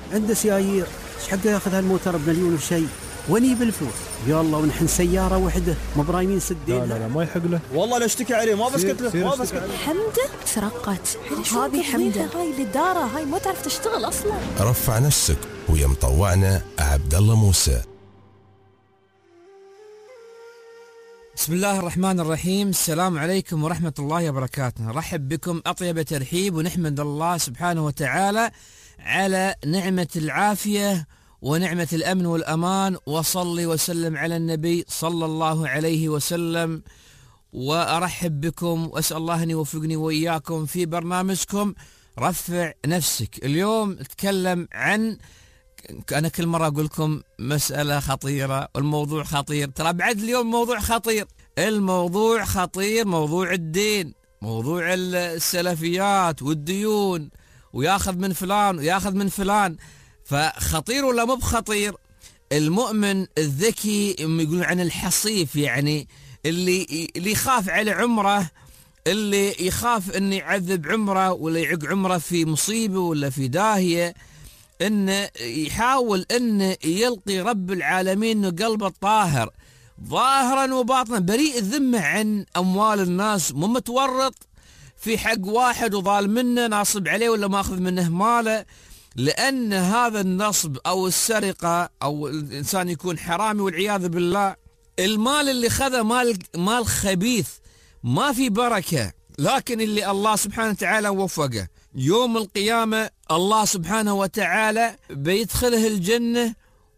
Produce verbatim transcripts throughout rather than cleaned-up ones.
عنده سيايير، ايش حقه ياخذ هالموتر بمليون وشيء؟ وني بالفلوس يلا، ونحن سيارة وحدة ما برايمين سدين. لا لا لا ما يحق له والله لا اشتكي عليه، ما بسكت له ما بسكت له. حمدة ترقت هذه حمدة، هاي الإدارة هاي ما تعرف تشتغل أصلا. رفع نفسك ويا مطوعنا عبد الله موسى. بسم الله الرحمن الرحيم. السلام عليكم ورحمة الله وبركاته. نرحب بكم أطيب ترحيب، ونحمد الله سبحانه وتعالى على نعمة العافية ونعمة الأمن والأمان، وصلي وسلم على النبي صلى الله عليه وسلم. وأرحب بكم وأسأل الله أن يوفقني وإياكم في برنامجكم رفع نفسك. اليوم نتكلم عن، أنا كل مرة أقول لكم مسألة خطيرة والموضوع خطير، ترى بعد اليوم موضوع خطير، الموضوع خطير، موضوع الدين، موضوع السلفيات والديون، وياخذ من فلان وياخذ من فلان. فخطير ولا مو بخطير؟ المؤمن الذكي يقولون عن الحصيف، يعني اللي اللي يخاف على عمره، اللي يخاف انه يعذب عمره ولا يعق عمره في مصيبه ولا في داهيه، انه يحاول انه يلقي رب العالمين انه قلبه طاهر ظاهرا وباطنا، بريء الذمه عن اموال الناس، مو متورط في حق واحد وظالم منه ناصب عليه ولا ماخذ منه ماله. لأن هذا النصب أو السرقة أو الإنسان يكون حرامي والعياذ بالله، المال اللي خذه مال مال خبيث، ما في بركة. لكن اللي الله سبحانه وتعالى وفقه يوم القيامة، الله سبحانه وتعالى بيدخله الجنة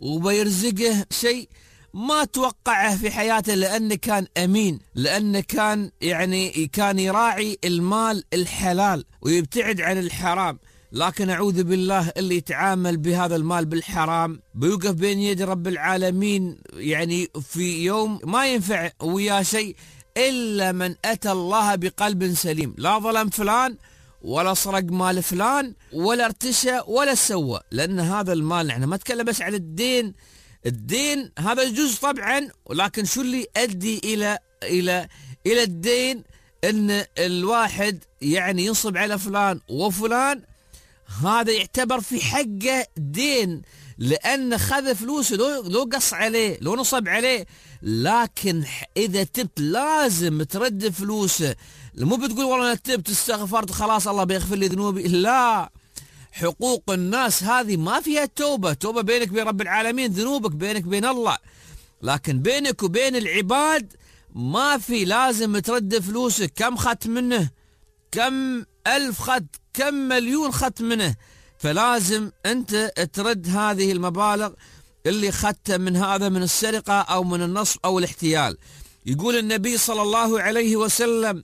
وبيرزقه شيء ما توقعه في حياته، لأنه كان أمين، لأنه كان يعني كان يراعي المال الحلال ويبتعد عن الحرام. لكن أعوذ بالله اللي يتعامل بهذا المال بالحرام بيوقف بين يد رب العالمين، يعني في يوم ما ينفع وياه شيء إلا من أتى الله بقلب سليم، لا ظلم فلان ولا سرق مال فلان ولا ارتشى ولا سوى. لأن هذا المال، نحن ما نتكلم بس عن الدين، الدين هذا جزء طبعا، ولكن شو اللي يؤدي إلى إلى إلى الدين؟ إن الواحد يعني ينصب على فلان وفلان، هذا يعتبر في حقه دين، لأن خذ فلوسه، لو, لو قص عليه، لو نصب عليه. لكن إذا تبت لازم ترد فلوسه، مو بتقول والله أنا تبت استغفرت خلاص الله بيغفر لي ذنوبي، لا. حقوق الناس هذه ما فيها توبة، توبة بينك وبين رب العالمين، ذنوبك بينك وبين الله، لكن بينك وبين العباد ما في، لازم ترد فلوسك. كم خدت منه؟ كم ألف خد؟ كم مليون خدت منه؟ فلازم أنت ترد هذه المبالغ اللي خدت من هذا، من السرقة أو من النصب أو الاحتيال. يقول النبي صلى الله عليه وسلم: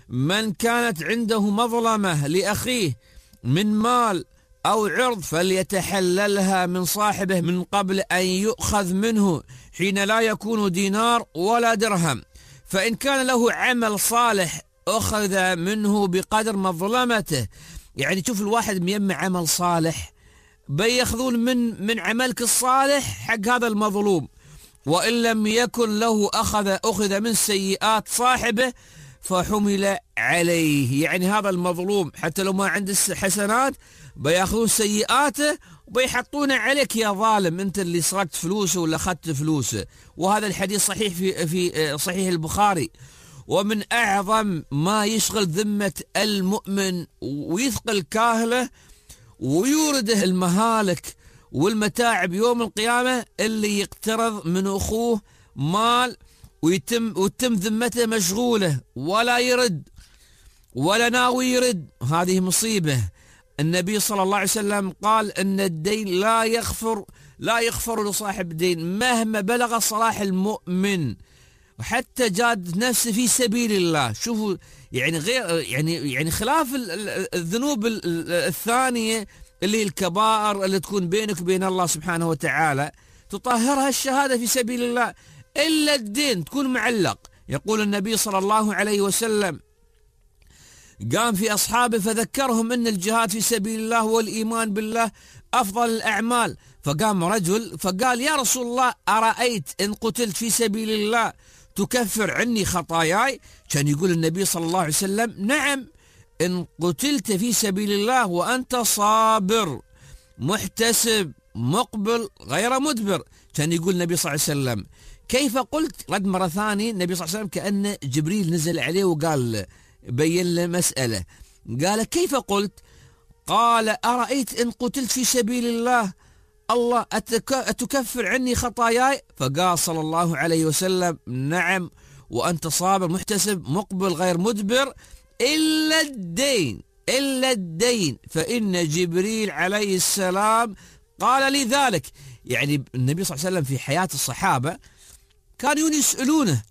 من كانت عنده مظلمة لأخيه من مال أو عرض فليتحللها من صاحبه من قبل أن يؤخذ منه حين لا يكون دينار ولا درهم، فإن كان له عمل صالح أخذ منه بقدر مظلمته. يعني شوف الواحد ميمع عمل صالح، بياخذون من من عملك الصالح حق هذا المظلوم، وإن لم يكن له أخذ أخذ من سيئات صاحبه فحمل عليه. يعني هذا المظلوم حتى لو ما عنده حسنات بياخذون سيئاته وبيحطونه عليك يا ظالم، أنت اللي سرقت فلوسه ولا أخذت فلوسه. وهذا الحديث صحيح في في صحيح البخاري. ومن أعظم ما يشغل ذمة المؤمن ويثقل كاهله ويورده المهالك والمتاعب يوم القيامة، اللي يقترض من أخوه مال ويتم وتم ذمته مشغولة ولا يرد ولا ناوي يرد، هذه مصيبة. النبي صلى الله عليه وسلم قال أن الدين لا يغفر لا يغفر لصاحب الدين مهما بلغ صلاح المؤمن، وحتى جاد نفسه في سبيل الله. شوفوا يعني غير يعني يعني خلاف الذنوب الثانية اللي هي الكبائر اللي تكون بينك وبين الله سبحانه وتعالى، تطهرها الشهادة في سبيل الله، إلا الدين تكون معلق. يقول النبي صلى الله عليه وسلم: قام في أصحابه فذكرهم أن الجهاد في سبيل الله والإيمان بالله أفضل الأعمال، فقام رجل فقال: يا رسول الله أرأيت إن قتلت في سبيل الله تكفر عني خطاياي؟ كان يقول النبي صلى الله عليه وسلم: نعم، إن قتلت في سبيل الله وأنت صابر محتسب مقبل غير مدبر. كان يقول النبي صلى الله عليه وسلم كيف قلت؟ رد مرة ثانية النبي صلى الله عليه وسلم كأن جبريل نزل عليه وقال له بين له مسألة. قال كيف قلت؟ قال أرأيت إن قتلت في سبيل الله الله أتكفر عني خطاياي؟ فقال صلى الله عليه وسلم نعم وأنت صابر محتسب مقبل غير مدبر إلا الدين إلا الدين فإن جبريل عليه السلام قال لي ذلك. يعني النبي صلى الله عليه وسلم في حياة الصحابة كانوا يسألونه،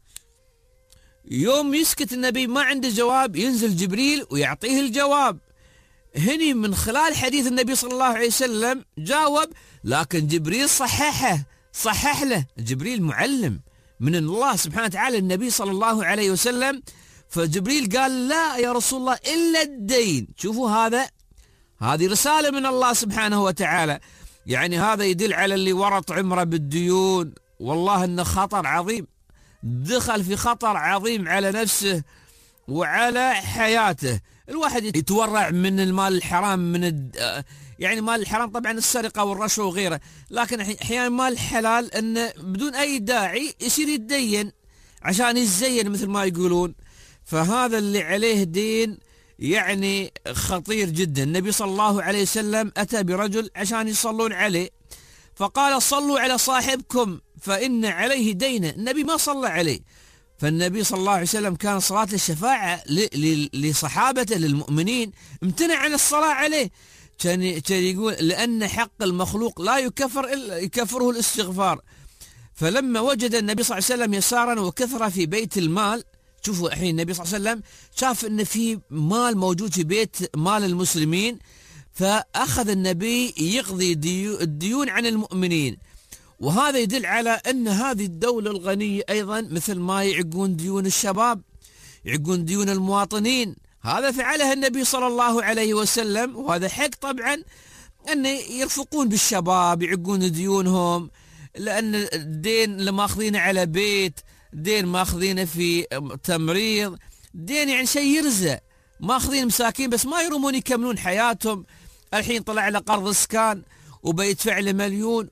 يوم يسكت النبي ما عنده جواب ينزل جبريل ويعطيه الجواب. هني من خلال حديث النبي صلى الله عليه وسلم جاوب، لكن جبريل صححه صحح له. جبريل معلم من الله سبحانه وتعالى النبي صلى الله عليه وسلم، فجبريل قال لا يا رسول الله إلا الدين. شوفوا هذا، هذه رسالة من الله سبحانه وتعالى. يعني هذا يدل على اللي ورط عمره بالديون، والله انه خطر عظيم، دخل في خطر عظيم على نفسه وعلى حياته. الواحد يتورع من المال الحرام، من الد... يعني مال الحرام طبعا السرقة والرشوة وغيره، لكن احيانا مال الحلال انه بدون اي داعي يصير يتدين عشان يتزين مثل ما يقولون. فهذا اللي عليه دين يعني خطير جدا. النبي صلى الله عليه وسلم أتى برجل عشان يصلون عليه، فقال صلوا على صاحبكم فإن عليه دينا. النبي ما صلى عليه، فالنبي صلى الله عليه وسلم كان صلاة الشفاعة لصحابته للمؤمنين، امتنع عن الصلاة عليه. كان كان يقول لأن حق المخلوق لا يكفر إلا يكفره الاستغفار. فلما وجد النبي صلى الله عليه وسلم يسارا وكثرة في بيت المال، شوفوا الحين النبي صلى الله عليه وسلم شاف ان في مال موجود في بيت مال المسلمين، فاخذ النبي يقضي ديو الديون عن المؤمنين. وهذا يدل على ان هذه الدولة الغنية ايضا مثل ما يعقون ديون الشباب يعقون ديون المواطنين، هذا فعلها النبي صلى الله عليه وسلم، وهذا حق طبعا ان يرفقون بالشباب يعقون ديونهم، لان الدين اللي ماخذينه على بيت، دين ماخذينه في تمريض، دين يعني شيء يرزق، ماخذين مساكين بس ما يرمون يكملون حياتهم. الحين طلع له قرض اسكان وبيدفع له مليون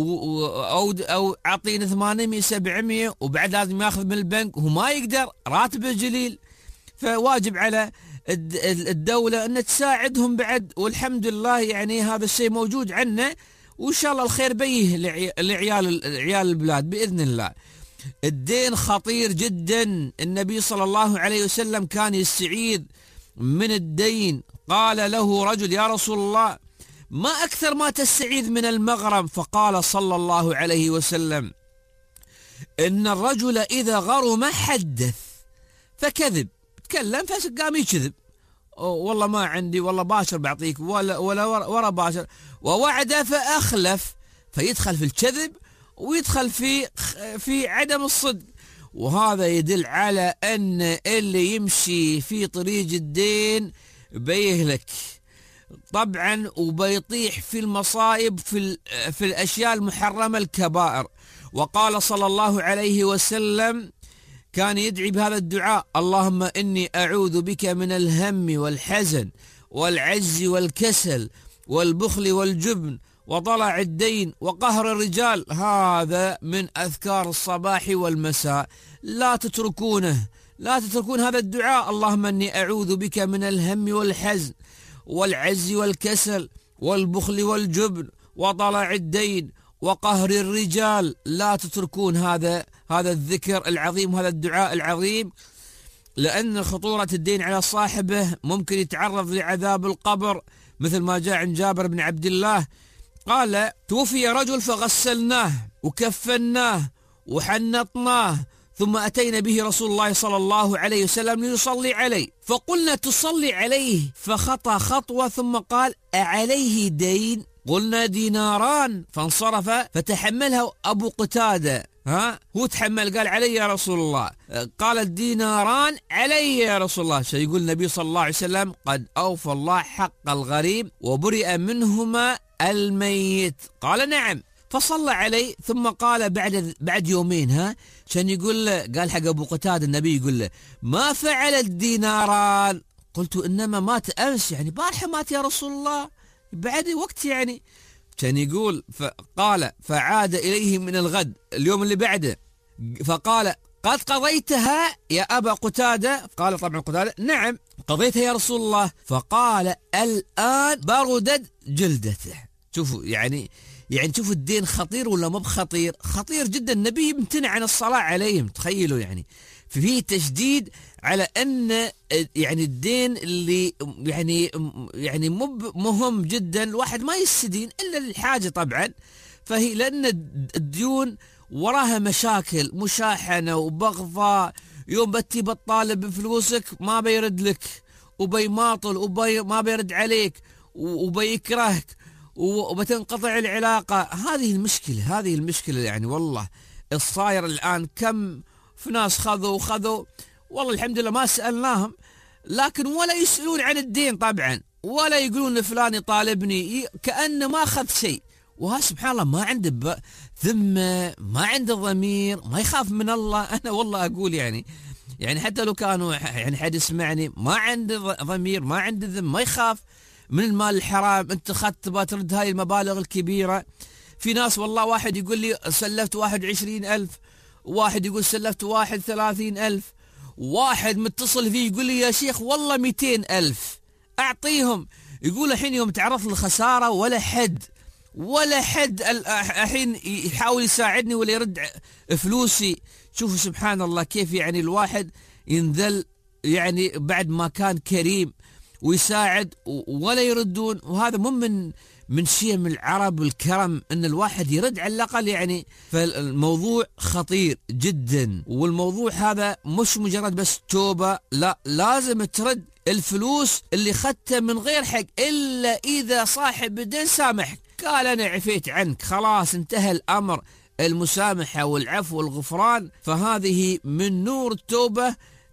او او عاطينه ثمانمية سبعمية وبعد لازم ياخذ من البنك وهو ما يقدر، راتبه جليل. فواجب على الدولة ان تساعدهم بعد، والحمد لله يعني هذا الشيء موجود عنا، وان شاء الله الخير بيه لعيال عيال البلاد باذن الله. الدين خطير جدا. النبي صلى الله عليه وسلم كان يستعيذ من الدين. قال له رجل يا رسول الله ما أكثر ما تستعيذ من المغرم؟ فقال صلى الله عليه وسلم إن الرجل إذا غرم حدث فكذب، تكلم فقام يكذب، والله ما عندي، والله باشر بعطيك، ولا ولا ورا باشر، ووعد فأخلف، فيدخل في الكذب ويدخل في في عدم الصدق. وهذا يدل على أن اللي يمشي في طريق الدين بيهلك طبعا، وبيطيح في المصائب في في الأشياء المحرمة الكبائر. وقال صلى الله عليه وسلم كان يدعي بهذا الدعاء: اللهم إني أعوذ بك من الهم والحزن والعجز والكسل والبخل والجبن وضلع الدين وقهر الرجال. هذا من أذكار الصباح والمساء، لا تتركونه، لا تتركون هذا الدعاء. اللهم إني أعوذ بك من الهم والحزن والعجز والكسل والبخل والجبن وضلع الدين وقهر الرجال. لا تتركون هذا هذا الذكر العظيم وهذا الدعاء العظيم، لأن خطورة الدين على صاحبه ممكن يتعرض لعذاب القبر، مثل ما جاء عن جابر بن عبد الله قال: توفي رجل فغسلناه وكفناه وحنطناه، ثم أتينا به رسول الله صلى الله عليه وسلم ليصلي عليه، فقلنا تصلي عليه، فخطى خطوة ثم قال: أعليه دين؟ قلنا: ديناران. فانصرف فتحملها أبو قتادة، ها هو تحمل، قال: علي يا رسول الله. قال: الديناران علي يا رسول الله. سيقول النبي صلى الله عليه وسلم: قد أوفى الله حق الغريب وبرئ منهما الميت. قال: نعم. فصلى عليه ثم قال بعد بعد يومين، ها كان يقول له، قال حق أبو قتادة النبي يقول له: ما فعل الديناران؟ قلت: إنما مات أمس، يعني بارحة مات يا رسول الله، بعد وقت يعني. كان يقول فقال فعاد إليه من الغد اليوم اللي بعده فقال قد قضيتها يا أبا قتادة؟ قال طبعا قتادة نعم قضيتها يا رسول الله. فقال الآن بردت جلدته. شوفوا يعني يعني شوفوا الدين خطير ولا مو بخطير؟ خطير جدا. النبي يمتنع عن الصلاة عليهم، تخيلوا يعني. ففيه تشديد على أن يعني الدين اللي يعني يعني مو مهم جدا الواحد ما يستدين إلا للحاجة طبعا. فهي لأن الديون وراها مشاكل، مشاحنة وبغضاء. يوم بتي بتطالب بفلوسك ما بيرد لك وبيماطل وبي ما بيرد عليك وبيكرهك وبتنقطع العلاقة. هذه المشكلة، هذه المشكلة يعني. والله الصاير الآن كم في ناس خذوا وخذوا والله الحمد لله ما سألناهم، لكن ولا يسألون عن الدين طبعا، ولا يقولون فلان يطالبني كأنه ما أخذ شيء. وها سبحان الله ما عنده ذمة، ما عنده ضمير، ما يخاف من الله. أنا والله أقول يعني يعني حتى لو كانوا يعني حد يسمعني ما عنده ضمير، ما عنده ذمة، ما يخاف من المال الحرام. أنت أخذت بترد هاي المبالغ الكبيرة. في ناس والله واحد يقول لي سلفت واحد وعشرين ألف، واحد يقول سلفت واحد ثلاثين ألف، واحد متصل فيه يقول لي يا شيخ والله مئتين ألف أعطيهم. يقول الحين يوم تعرض للخسارة ولا حد ولا حد الحين يحاول يساعدني ولا يرد فلوسي. شوفوا سبحان الله كيف يعني الواحد ينذل يعني بعد ما كان كريم ويساعد ولا يردون. وهذا مو من من شيء من العرب الكرم ان الواحد يرد على الاقل يعني. فالموضوع خطير جدا، والموضوع هذا مش مجرد بس توبة، لا لازم ترد الفلوس اللي اخذتها من غير حق الا اذا صاحب الدين سامحك قال انا عفيت عنك، خلاص انتهى الامر، المسامحة والعفو والغفران. فهذه من نور التوبة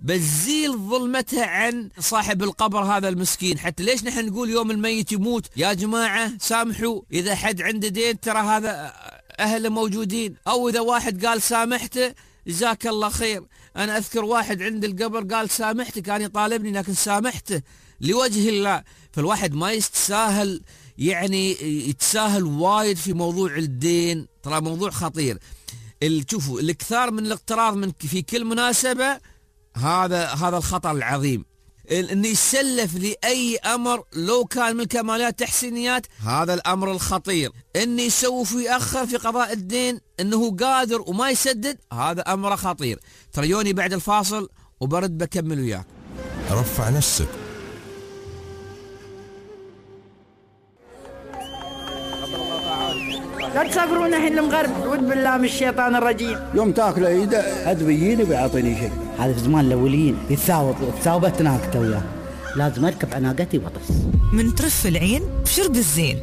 بتزيل ظلمتها عن صاحب القبر هذا المسكين. حتى ليش نحن نقول يوم الميت يموت يا جماعة سامحوا، إذا حد عنده دين ترى هذا أهله موجودين، أو إذا واحد قال سامحته جزاك الله خير. أنا أذكر واحد عند القبر قال سامحته، كان يطالبني لكن سامحته لوجه الله. فالواحد ما يستساهل يعني يتساهل وايد في موضوع الدين، ترى موضوع خطير. شوفوا الاكثار من الاقتراض من في كل مناسبة هذا هذا الخطر العظيم. انه يسلف لاي امر لو كان من كمالات تحسينيات هذا الامر الخطير. انه يسوف ويأخر في قضاء الدين انه قادر وما يسدد هذا امر خطير. تريوني بعد الفاصل وبرد بكمل وياك. رفع نفسك. لا تسافرون الحين المغرب، أعوذ بالله من الشيطان الرجيم. يوم تاكله ايده حد بيجيني بيعطيني شيء. هذا في زمان الاوليين يتساوط تساوبت ناقته وياه، لازم اركب على ناقتي واطس. من ترف العين بشرب الزين.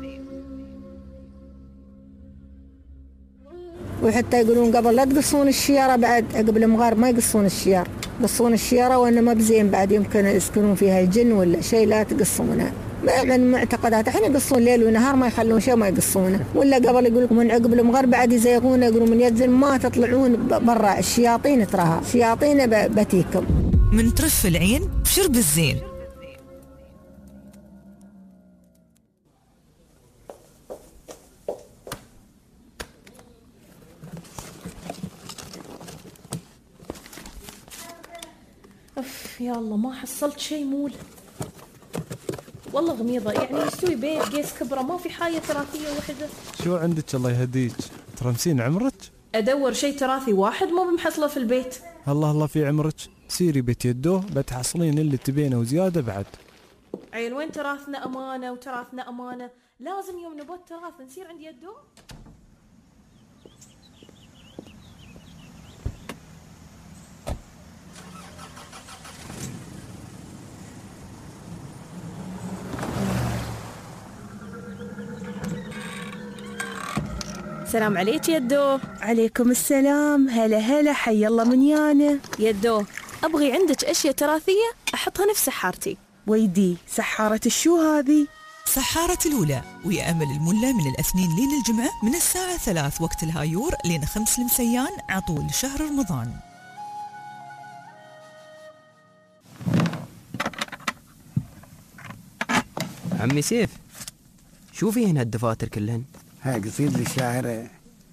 وحتى يقولون قبل لا تقصون الشيارة، بعد قبل المغارب ما يقصون الشيارة، يقصون الشيارة وأنه ما بزين بعد يمكن يسكنون فيها الجن ولا شيء، لا تقصونها. من معتقدات الحين يقصون ليل ونهار ما يخلون شيء ما يقصونه. ولا قبل يقول لكم من عقب المغرب بعد يزيغون، يقولون من ينزل ما تطلعون برا، الشياطين تراها شياطين بتيكم. من ترف العين بشرب الزين. أف يا الله ما حصلت شيء مول والله غميضة، يعني يستوي بيت قيس كبرى ما في حاجة تراثية وحدة. شو عندك الله يهديك؟ ترمسين عمرك؟ أدور شيء تراثي واحد مو بمحصله في البيت. الله الله في عمرك، سيري بيت يدوه بتحصلين اللي تبينه وزيادة بعد. عيل وين تراثنا أمانة وتراثنا أمانة، لازم يوم نبات تراث نصير عند يدوه. السلام عليك يدو. عليكم السلام. هلا هلا، حي الله من يانا. يدو أبغي عندك أشياء تراثية أحطها في سحارتي. ويدي سحارة الشو هذه؟ سحارة الأولى، ويأمل الملا من الاثنين لين الجمعة من الساعة ثلاث وقت الهايور لين خمس المسيان عطول شهر رمضان. عمي سيف شو فيهن هالدفاتر كلهن؟ هاي قصيد للشاعر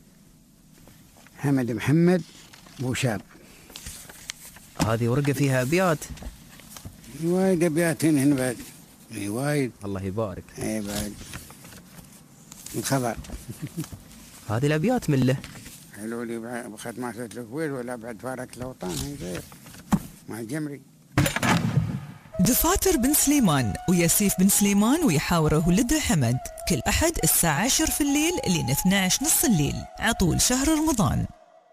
حمد محمد بوشاب. هذه ورقة فيها أبيات. وايد أبيات هن بعد. اي وايد. الله يبارك. اي بعد. الخبر. هذه الأبيات من له. قالوا لي بخد ماسة الكويت ولا بعد فارقت الأوطان هاي غير مع الجمري. دفاتر بن سليمان وياسيف بن سليمان ويحاوره ولده حمد كل أحد الساعة عشر في الليل لين اثني عشر نص الليل عطول شهر رمضان.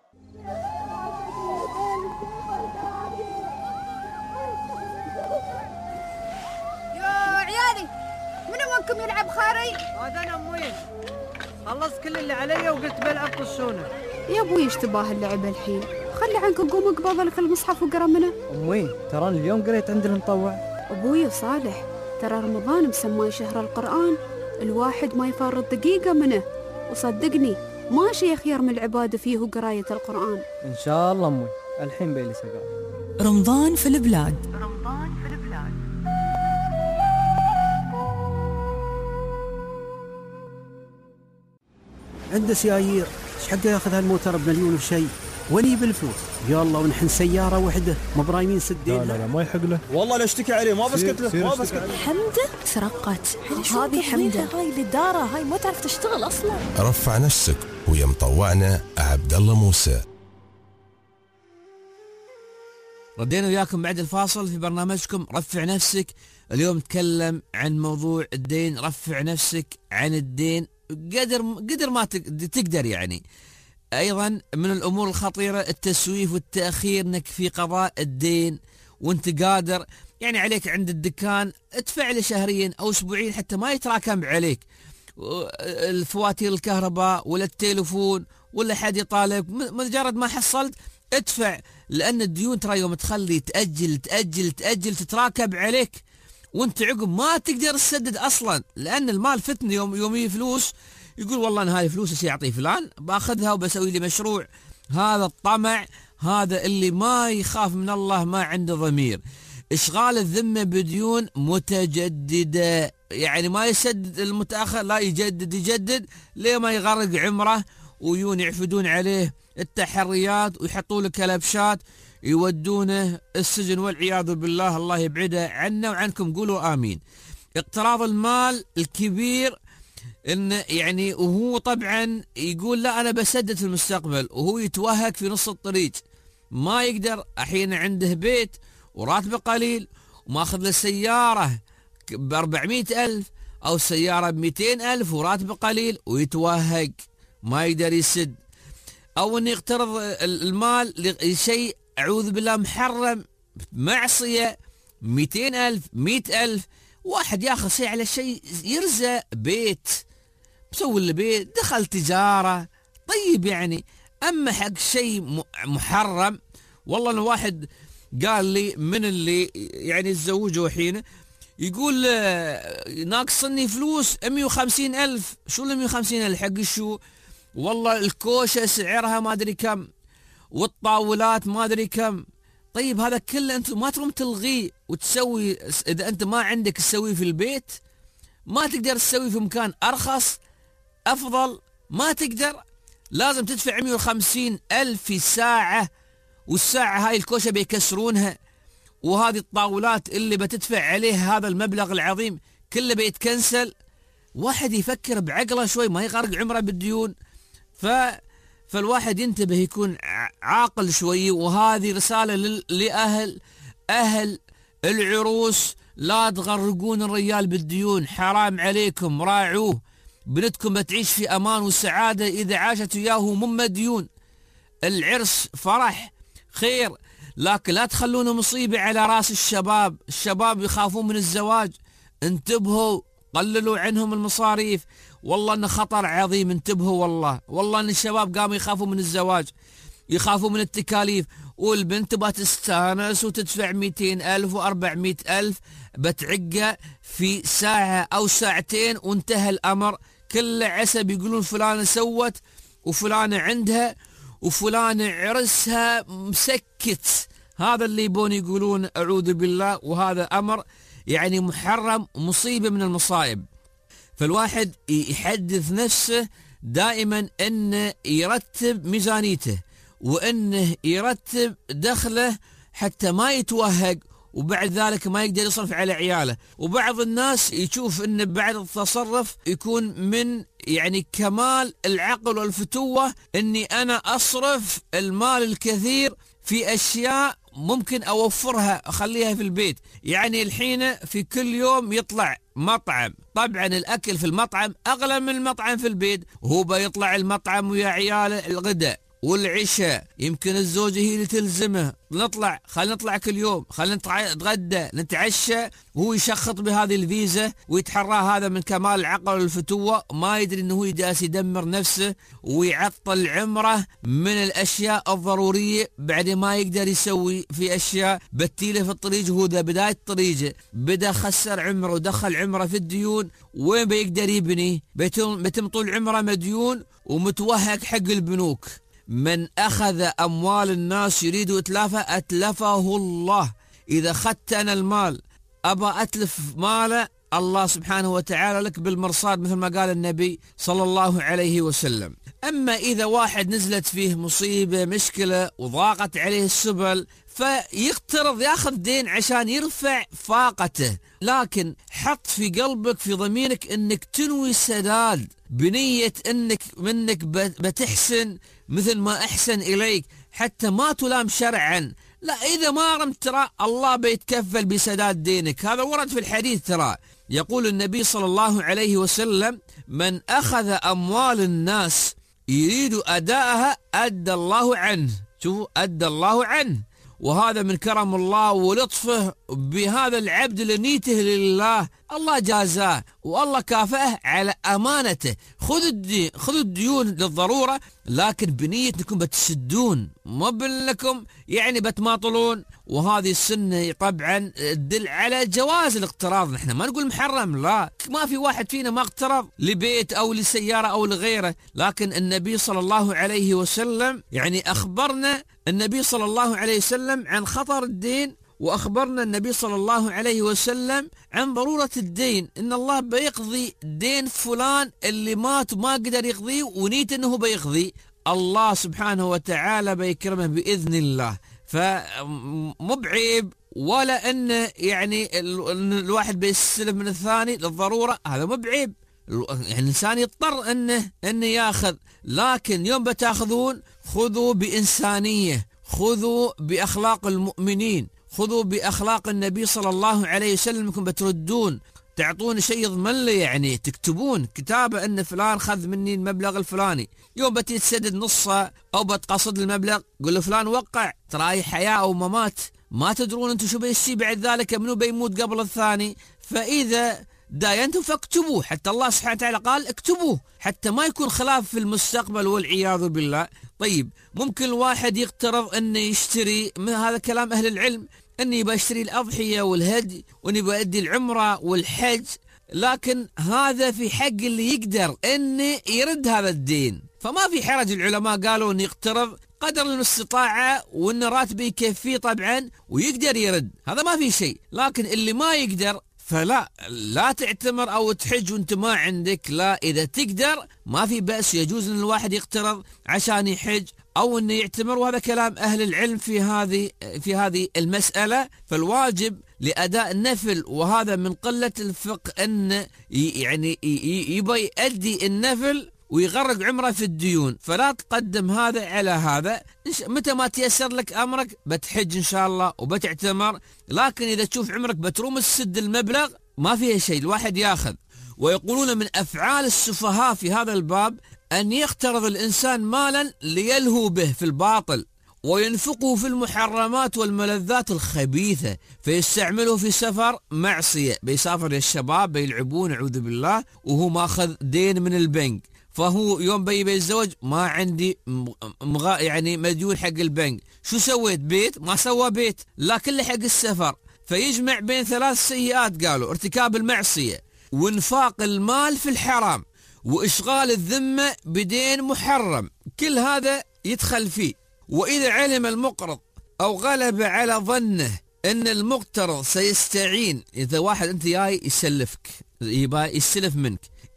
يا عيالي من وينكم يلعب خاري؟ هذا أنا أموي خلصت كل اللي علي وقلت بلعب طشونة. يا أبوي اشتباه اللعب الحين، خلي عنك قوم اقبض لك المصحف وقرا منه. أمي ترى اليوم قريت عند المطوع. أبوي صالح ترى رمضان مسمى شهر القرآن، الواحد ما يفرط دقيقة منه، وصدقني ما شيء خير من العبادة فيه وقراية القرآن. إن شاء الله أمي الحين بيلي سقاط. رمضان في البلاد. رمضان في البلاد. عنده سيايير ايش حقه ياخذ هالموتر بمليون وشيء، وني بالفلوس يا الله، ونحن سياره وحده ما برايمين سدين. لا لا لا ما يحق له. والله لا اشتكي عليه ما بسكت له ما بسكت. حمده ترقت هذه حمده هاي الاداره هاي ما تعرف تشتغل اصلا. رفع نفسك ويا مطوعنا عبد الله موسى. ردينا وياكم بعد الفاصل في برنامجكم رفع نفسك. اليوم نتكلم عن موضوع الدين. رفع نفسك عن الدين قدر قدر ما تقدر. يعني ايضا من الامور الخطيره التسويف والتاخير انك في قضاء الدين وانت قادر، يعني عليك عند الدكان ادفع له شهريا او اسبوعيا حتى ما يتراكم عليك الفواتير الكهرباء ولا التليفون ولا حد يطالب، مجرد ما حصلت ادفع، لان الديون ترى يوم تخلي تاجل تاجل تاجل تتراكب عليك وانت عقب ما تقدر تسدد اصلا، لان المال فتن. يوم يومي فلوس يقول والله انا هاي فلوس ايش اعطيه فلان باخذها وبسوي لي مشروع. هذا الطمع، هذا اللي ما يخاف من الله، ما عنده ضمير. اشغال الذمه بديون متجدده، يعني ما يسدد المتاخر، لا يجدد يجدد ليه ما يغرق عمره، ويون يعفدون عليه التحريات ويحطوا له كلبشات يودونه السجن والعياذ بالله. الله يبعده عنا وعنكم، قولوا آمين. اقتراض المال الكبير إن يعني وهو طبعا يقول لا أنا بسدد في المستقبل، وهو يتوهق في نص الطريق ما يقدر. أحيانا عنده بيت وراتبه قليل وماخذ له سيارة بأربعمائة ألف أو سيارة بمئتين ألف وراتبه قليل ويتوهق ما يقدر يسد، أو إنه يقترض المال لشيء أعوذ بالله محرم معصية مئتين ألف مئة ألف. واحد ياخذ شيء على شيء يرزق بيت، مسوي له بيت، دخل تجارة، طيب يعني. أما حق شيء محرم، والله إنه واحد قال لي من اللي يعني تزوجوا حين يقول ناقصني فلوس مئة وخمسين ألف. شو ال مئة وخمسين ألف حق شو؟ والله الكوشة سعرها ما أدري كم والطاولات ما أدري كم. طيب هذا كله أنت ما تقوم تلغيه وتسوي؟ إذا أنت ما عندك تسويه في البيت ما تقدر تسويه في مكان أرخص أفضل، ما تقدر، لازم تدفع مئة وخمسين ألف في ساعة، والساعة هاي الكوشة بيكسرونها، وهذه الطاولات اللي بتدفع عليه هذا المبلغ العظيم كله بيتكنسل. واحد يفكر بعقله شوي، ما يغرق عمره بالديون. ف فالواحد ينتبه، يكون عاقل شوي. وهذه رسالة لأهل أهل العروس، لا تغرقون الرجال بالديون، حرام عليكم، راعوه. بنتكم بتعيش في أمان وسعادة إذا عاشت وياه مم مديون. العرس فرح خير، لكن لا تخلونه مصيبة على راس الشباب. الشباب يخافون من الزواج، انتبهوا، قللوا عنهم المصاريف. والله انه خطر عظيم، انتبهوا. والله والله ان الشباب قاموا يخافوا من الزواج، يخافوا من التكاليف، والبنت بتستانس وتدفع مئتين ألف وأربعمائة ألف بتعقه في ساعة أو ساعتين وانتهى الأمر. كل عسب يقولون فلانة سوت وفلانة عندها وفلانة عرسها مسكت. هذا اللي يبون يقولون أعوذ بالله، وهذا أمر يعني محرم ومصيبة من المصائب. فالواحد يحدث نفسه دائما أنه يرتب ميزانيته وأنه يرتب دخله حتى ما يتوهق، وبعد ذلك ما يقدر يصرف على عياله. وبعض الناس يشوف أن بعد التصرف يكون من يعني كمال العقل والفتوة أني أنا أصرف المال الكثير في أشياء ممكن أوفرها أخليها في البيت. يعني الحين في كل يوم يطلع مطعم، طبعا الأكل في المطعم أغلى من المطعم في البيت، وهو بيطلع المطعم ويا عياله الغداء والعشاء، يمكن الزوجة هي اللي تلزمه، نطلع خلينا نطلع كل يوم، خلينا نتغدى نتعشى، وهو يشخط بهذه الفيزا ويتحرى. هذا من كمال العقل والفتوة، ما يدري انه هو يداس يدمر نفسه ويعطل عمره من الاشياء الضرورية بعد ما يقدر يسوي في اشياء بتيله في الطريق. هو ذا بداية طريقه بدا خسر عمره ودخل عمره في الديون، وين بيقدر يبني؟ بيتم طول عمره مديون ومتوهق حق البنوك. من أخذ أموال الناس يريد إتلافها أتلفه الله. إذا أخذت أنا المال أبا أتلف ماله، الله سبحانه وتعالى لك بالمرصاد مثل ما قال النبي صلى الله عليه وسلم. أما إذا واحد نزلت فيه مصيبة مشكلة وضاقت عليه السبل فيقترض ياخذ دين عشان يرفع فاقته، لكن حط في قلبك في ضميرك انك تنوي السداد بنية انك منك بتحسن مثل ما احسن اليك حتى ما تلام شرعا. لا، اذا ما رمت ترى الله بيتكفل بسداد دينك. هذا ورد في الحديث، ترى يقول النبي صلى الله عليه وسلم: من اخذ اموال الناس يريد اداءها ادى الله عنه. شوفوا، ادى الله عنه. وهذا من كرم الله ولطفه بهذا العبد اللي نيته لله، الله جازاه والله كافأه على أمانته. خذ الدين، خذ الديون للضرورة، لكن بنية انكم بتسدون، مو بانكم يعني بتماطلون. وهذه السنة طبعا تدل على جواز الاقتراض. نحن ما نقول محرم، لا، ما في واحد فينا ما اقترض لبيت او لسيارة او لغيره، لكن النبي صلى الله عليه وسلم يعني اخبرنا النبي صلى الله عليه وسلم عن خطر الدين، وأخبرنا النبي صلى الله عليه وسلم عن ضرورة الدين، إن الله بيقضي دين فلان اللي مات وما قدر يقضيه ونيت إنه بيقضي، الله سبحانه وتعالى بيكرمه بإذن الله. فمو بعيب ولا إنه يعني الواحد بيستلف من الثاني للضرورة، هذا مو بعيب. يعني الإنسان يضطر إنه إنه ياخذ، لكن يوم بتاخذون خذوا بإنسانية، خذوا بأخلاق المؤمنين، خذوا بأخلاق النبي صلى الله عليه وسلم. انكم بتردون تعطون شيء يضمن لي، يعني تكتبون كتابة ان فلان خذ مني المبلغ الفلاني، يوم بتي تسدد نصه او بتقصد المبلغ قول له فلان وقع، ترى هي حياة او ممات، ما تدرون انتم شو بيصير بعد ذلك، منو بيموت قبل الثاني. فإذا داينتم فاكتبوه، حتى الله سبحانه وتعالى قال اكتبوه حتى ما يكون خلاف في المستقبل والعياذ بالله. طيب، ممكن الواحد يقترض انه يشتري، من هذا كلام اهل العلم، انه يبغى يشتري الاضحيه والهدي وانه يبغى يؤدي العمره والحج، لكن هذا في حق اللي يقدر انه يرد هذا الدين، فما في حرج. العلماء قالوا انه يقترض قدر الاستطاعه وان راتبه يكفيه طبعا ويقدر يرد، هذا ما في شيء. لكن اللي ما يقدر فلا، لا تعتمر او تحج وانت ما عندك، لا، اذا تقدر ما في بأس، يجوز ان الواحد يقترض عشان يحج او انه يعتمر، وهذا كلام اهل العلم في هذه في هذه المسألة. فالواجب لأداء النفل، وهذا من قلة الفقه ان يعني يبغى يؤدي النفل ويغرق عمره في الديون، فلا تقدم هذا على هذا. متى ما تيسر لك أمرك بتحج إن شاء الله وبتعتمر، لكن إذا تشوف عمرك بتروم السد المبلغ ما فيها شيء، الواحد ياخذ. ويقولون من أفعال السفهاء في هذا الباب أن يقترض الإنسان مالا ليلهو به في الباطل وينفقه في المحرمات والملذات الخبيثة، فيستعمله في سفر معصية، بيسافر الشباب بيلعبون أعوذ بالله وهو ماخذ دين من البنك، فهو يوم بي بيتزوج ما عندي مغا يعني مديون حق البنك، شو سويت؟ بيت؟ ما سوى بيت، لا كله حق السفر. فيجمع بين ثلاث سيئات، قالوا ارتكاب المعصية وانفاق المال في الحرام وإشغال الذمة بدين محرم، كل هذا يدخل فيه. وإذا علم المقرض أو غلب على ظنه أن المقترض سيستعين، إذا واحد أنت جاي يسلفك يبغى يستلف منك،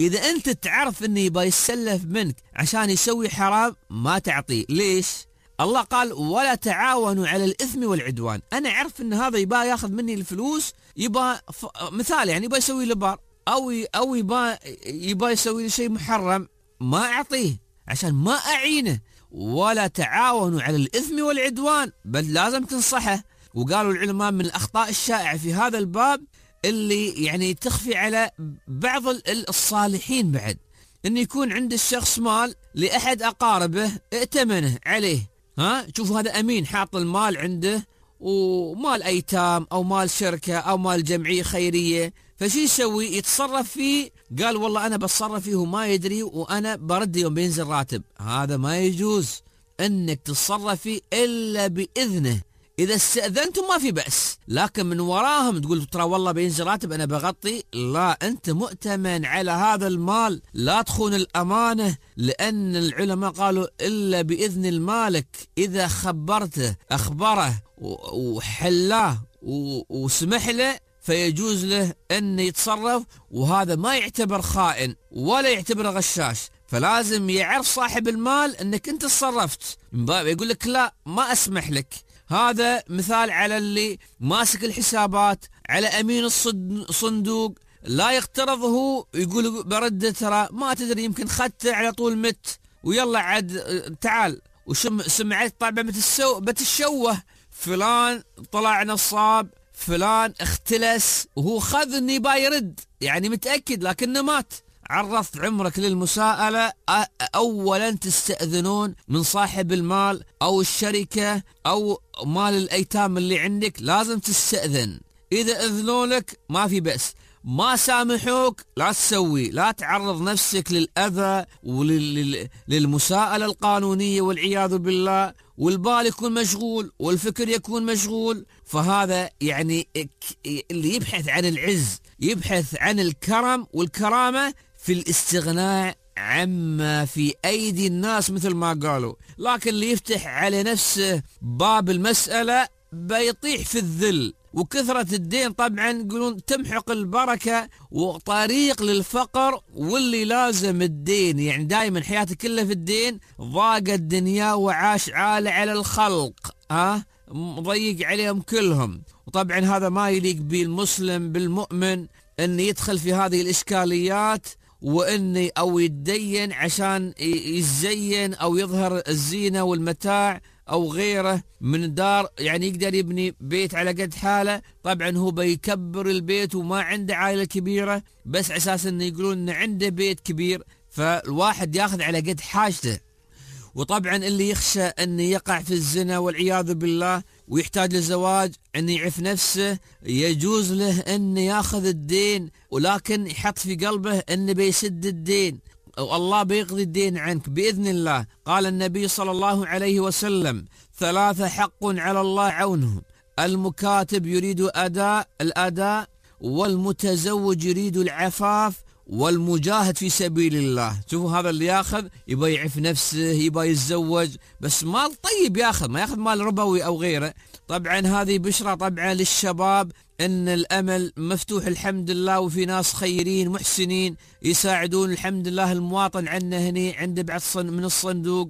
إذا أنت تعرف أنه يبغى يسلف منك عشان يسوي حرام ما تعطيه. ليش؟ الله قال ولا تعاونوا على الإثم والعدوان. أنا أعرف أن هذا يبغى ياخذ مني الفلوس، يبغى ف... مثال يعني يبغى يسوي لي بار أو ي... أو يبغى يبغى يسوي لي شيء محرم، ما أعطيه عشان ما أعينه. ولا تعاونوا على الإثم والعدوان، بل لازم تنصحه. وقالوا العلماء من الأخطاء الشائعة في هذا الباب اللي يعني تخفي على بعض الصالحين بعد، إن يكون عند الشخص مال لأحد أقاربه ائتمنه عليه، ها شوفوا هذا أمين حاط المال عنده ومال أيتام أو مال شركة أو مال جمعية خيرية، فشي يسوي؟ يتصرف فيه. قال والله أنا بتصرف فيه وما يدري وأنا برد يوم بينزل راتب. هذا ما يجوز أنك تتصرف فيه إلا بإذنه. إذا استأذنتم ما في بأس، لكن من وراهم تقول ترى والله بينزل راتب أنا بغطي، لا، أنت مؤتمن على هذا المال، لا تخون الأمانة. لأن العلماء قالوا إلا بإذن المالك، إذا خبرته أخبره وحلاه وسمح له فيجوز له أن يتصرف، وهذا ما يعتبر خائن ولا يعتبر غشاش. فلازم يعرف صاحب المال أنك أنت تصرفت، يقول لك لا ما أسمح لك. هذا مثال على اللي ماسك الحسابات، على أمين الصندوق لا يقترضه يقول برد، ترى ما تدري يمكن خدته على طول مت ويلا عاد تعال وشم سمعت طبعا بتسو بتشوه فلان طلع نصاب، فلان اختلس وهو خذ اني بايرد يعني متأكد لكنه مات. عرضت عمرك للمساءلة، أولا تستأذنون من صاحب المال أو الشركة أو مال الأيتام اللي عندك، لازم تستأذن. إذا أذنوا لك ما في بأس، ما سامحوك لا تسوي، لا تعرض نفسك للأذى وللمساءلة القانونية والعياذ بالله، والبال يكون مشغول والفكر يكون مشغول. فهذا يعني اللي يبحث عن العز يبحث عن الكرم والكرامة في الاستغناء عما في أيدي الناس مثل ما قالوا. لكن اللي يفتح على نفسه باب المسألة بيطيح في الذل. وكثرة الدين طبعا يقولون تمحق البركة وطريق للفقر، واللي لازم الدين يعني دائما حياته كلها في الدين، ضاق الدنيا وعاش عالة على الخلق، ها مضيق عليهم كلهم. وطبعا هذا ما يليق بالمسلم بالمؤمن أن يدخل في هذه الإشكاليات، وأن أو يتدين عشان يزين أو يظهر الزينة والمتاع أو غيره من الدار. يعني يقدر يبني بيت على قد حاله، طبعا هو بيكبر البيت وما عنده عائلة كبيرة، بس أساس أنه يقولون أنه عنده بيت كبير، فالواحد ياخذ على قد حاجته. وطبعا اللي يخشى أن يقع في الزنا والعياذ بالله ويحتاج للزواج، أن يعف نفسه، يجوز له أن ياخذ الدين، ولكن يحط في قلبه أن بيسد الدين والله بيقضي الدين عنك بإذن الله. قال النبي صلى الله عليه وسلم: ثلاثة حق على الله عونهم، المكاتب يريد أداء الأداء، والمتزوج يريد العفاف، والمجاهد في سبيل الله. شوفوا هذا اللي ياخذ يبغى يعف نفسه، يبغى يتزوج، بس مال طيب ياخذ، ما ياخذ مال ربوي أو غيره. طبعا هذه بشرى طبعا للشباب ان الامل مفتوح الحمد لله، وفي ناس خيرين محسنين يساعدون الحمد لله المواطن عندنا هني عنده بعد من الصندوق،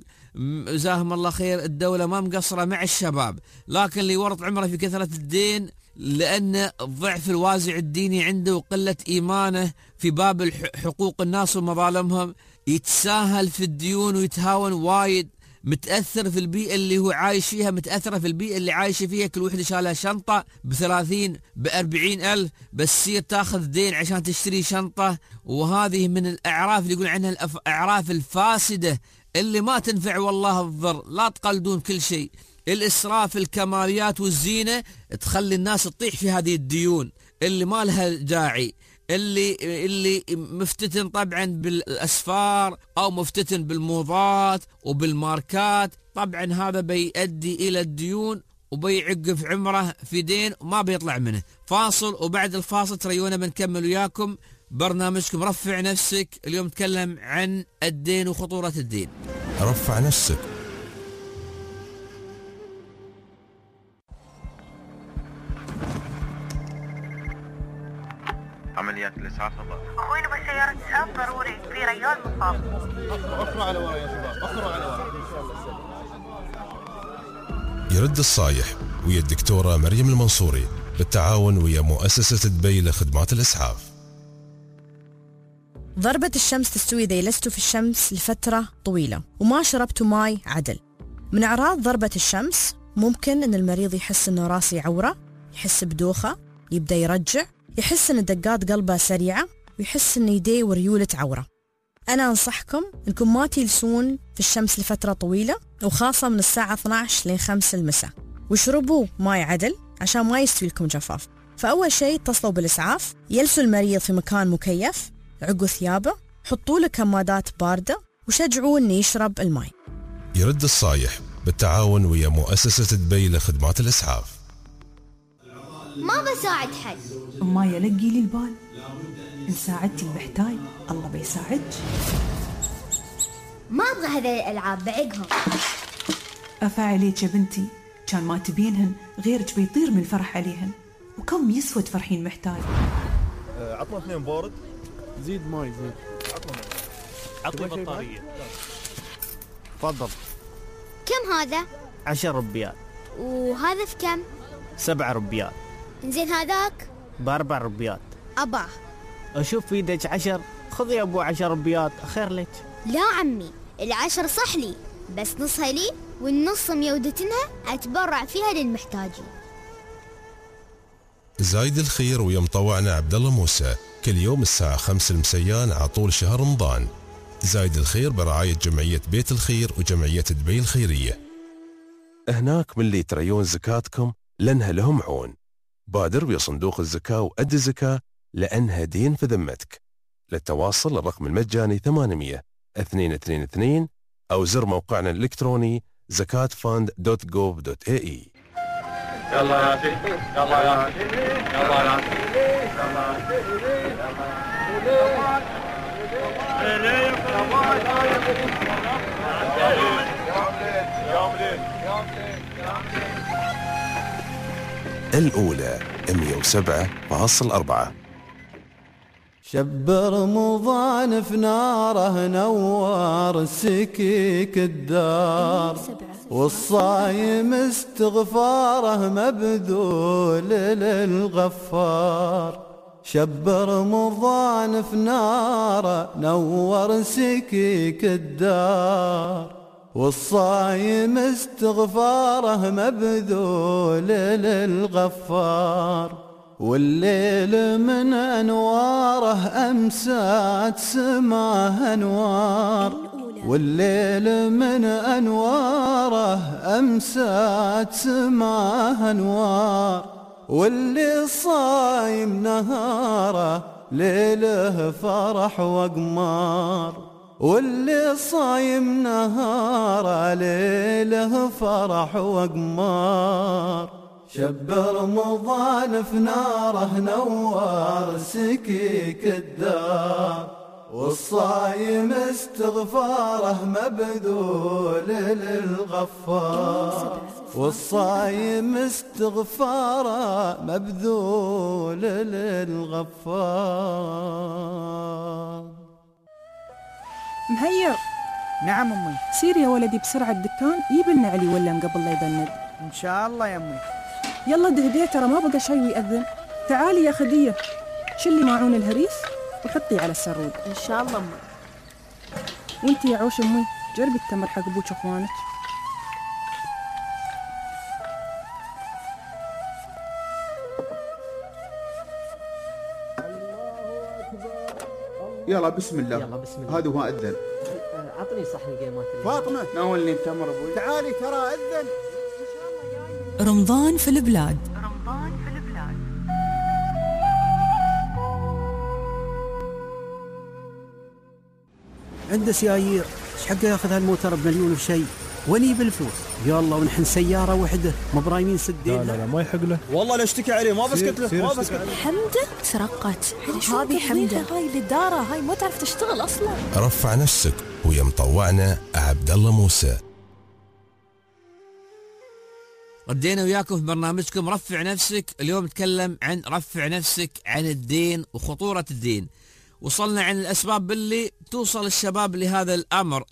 جزاهم الله خير. الدولة ما مقصرة مع الشباب، لكن اللي ورط عمره في كثرة الدين لأن ضعف الوازع الديني عنده وقلة إيمانه في باب حقوق الناس ومظالمهم، يتساهل في الديون ويتهاون وايد، متأثر في البيئة اللي هو عايش فيها، متأثرة في البيئة اللي عايش فيها. كل وحدة شالها شنطة بثلاثين بأربعين ألف، بس تصير تاخذ دين عشان تشتري شنطة. وهذه من الأعراف اللي يقول عنها الأعراف الفاسدة اللي ما تنفع والله الضر. لا تقلدون كل شيء، الإسراف الكماليات والزينة تخلي الناس تطيح في هذه الديون اللي ما لها داعي، اللي اللي مفتتن طبعا بالأسفار أو مفتتن بالموضات وبالماركات، طبعا هذا بيؤدي إلى الديون وبيعقف عمره في دين وما بيطلع منه. فاصل، وبعد الفاصل تريونا بنكمل وياكم برنامجكم رفع نفسك. اليوم نتكلم عن الدين وخطورة الدين. رفع نفسك. عمليات عمليات الإسعاف الضروري. أخوي نبغى سيارة إسعاف ضروري في ريال مصاب. أخروا على ورا يا شباب، أخروا على ورا. يرد الصايح ويا الدكتورة مريم المنصوري بالتعاون ويا مؤسسة دبي لخدمات الإسعاف. ضربة الشمس تستوي إذا جلستوا في الشمس لفترة طويلة وما شربتوا ماي عدل. من أعراض ضربة الشمس ممكن أن المريض يحس أنه راسي عورة، يحس بدوخة، يبدأ يرجع، يحس أن دقات قلبه سريعة، ويحس أن يديه وريولة عورة. أنا أنصحكم أنكم ما تجلسون في الشمس لفترة طويلة، وخاصة من الساعة اثني عشر لين خمسة المساء، وشربوا ماي عدل عشان ما يستوي لكم جفاف. فأول شيء اتصلوا بالإسعاف، يلسوا المريض في مكان مكيف، عقوا ثيابه، حطوا له كمادات باردة، وشجعوه أنه يشرب الماء. يرد الصايح بالتعاون ويا مؤسسة دبي لخدمات الإسعاف. ما بساعد حد. ما يلقي لي البال، إن ساعدتي المحتاج الله بيساعدك. ما أبغى هذه الألعاب بعقهم. أفا عليك يا بنتي، كان ما تبينهن غيرك بيطير من الفرح عليهن، وكم يسوى تفرحين محتاج. أه عطنا اثنين بارد. زيد ماي زيد. عطنا ماي. عطني بطارية. تفضل. كم هذا؟ عشر ربيات. وهذا في كم؟ سبع ربيات. إنزين هذاك؟ بأربع ربيات. أباه. أشوف في يدك عشر، خذي يا أبو عشر ربيات خير لك. لا عمي، العشر صح لي، بس نصها لي والنص ميودتنها أتبرع فيها للمحتاجين. زايد الخير ويا مطوعنا عبد الله موسى كل يوم الساعة خمسة المسيان على طول شهر رمضان. زايد الخير برعاية جمعية بيت الخير وجمعية دبي الخيرية. هناك من اللي يتريون زكاتكم لأنها لهم عون. بادر ويا صندوق الزكاة وأدي الزكاة لأنها دين في ذمتك. للتواصل الرقم المجاني ثمانمية اثنين اثنين اثنين أو زر موقعنا الإلكتروني زكات فاند دوت جوف دوت إيه إي. يلا يا سيدي، يلا يا سيدي، يلا يا سيدي، يلا الأولى مئة وسبعة فاصلة أربعة. شب رمضان في ناره نوار سكيك الدار، والصايم استغفاره مبذول للغفار. شب رمضان في ناره نور سكيك الدار، والصايم استغفاره مبذول للغفار. والليل من أنواره أمسات سماه أنوار، والليل من أنواره أمسات سماه أنوار. واللي صايم نهاره ليله فرح وقمار، واللي صايم نهاره ليله فرح وقمار. شب رمضان في ناره نوار سكيك الدار، والصايم استغفاره مبذول للغفار. والصايم استغفاره مبذول للغفار. مهير. نعم أمي. سير يا ولدي بسرعة الدكان يجيب لنا علي ولا قبل لا يبند. إن شاء الله يا أمي. يلا دهديه ترى ما بقى شيء ويأذن. تعالي يا خدية، شلي معون الهريس وحطي على السرود. إن شاء الله أمي. وانتي يا عوش أمي جربي التمر حق أبوك أخوانك. يلا بسم الله. يلا بسم الله. هذا هو أذن. عطني صحن قيمات. فاطمة ناولني التمر أبوي. تعالي ترى أذن. رمضان في البلاد. رمضان في البلاد. عنده سيايير، ايش حقه ياخذ هالموتر بمليون وشيء؟ وني بالفلوس يلا ونحن سيارة وحدة ما برايمين سدين. لا لا لا ما يحق له. والله لا اشتكي عليه ما بسكت له ما بسكت له. حمدة ترقت. هذه حمدة هاي الإدارة هاي ما تعرف تشتغل أصلا. رفع نفسك ويا مطوعنا عبد الله موسى. ردينا وياكم في برنامجكم رفع نفسك. اليوم نتكلم عن رفع نفسك عن الدين وخطورة الدين. وصلنا عن الأسباب اللي توصل الشباب لهذا الأمر،